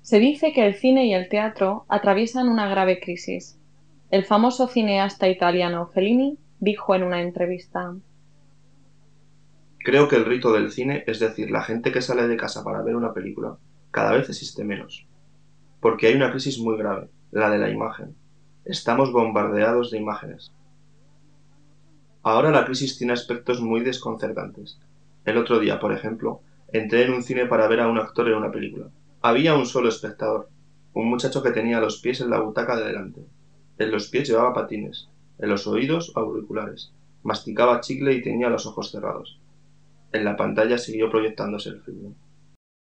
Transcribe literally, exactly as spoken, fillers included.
Se dice que el cine y el teatro atraviesan una grave crisis. El famoso cineasta italiano Fellini dijo en una entrevista: Creo que el rito del cine, es decir, la gente que sale de casa para ver una película, cada vez existe menos. Porque hay una crisis muy grave, la de la imagen. Estamos bombardeados de imágenes. Ahora la crisis tiene aspectos muy desconcertantes. El otro día, por ejemplo, entré en un cine para ver a un actor en una película. Había un solo espectador, un muchacho que tenía los pies en la butaca de delante. En los pies llevaba patines, en los oídos auriculares, masticaba chicle y tenía los ojos cerrados. En la pantalla siguió proyectándose el filme.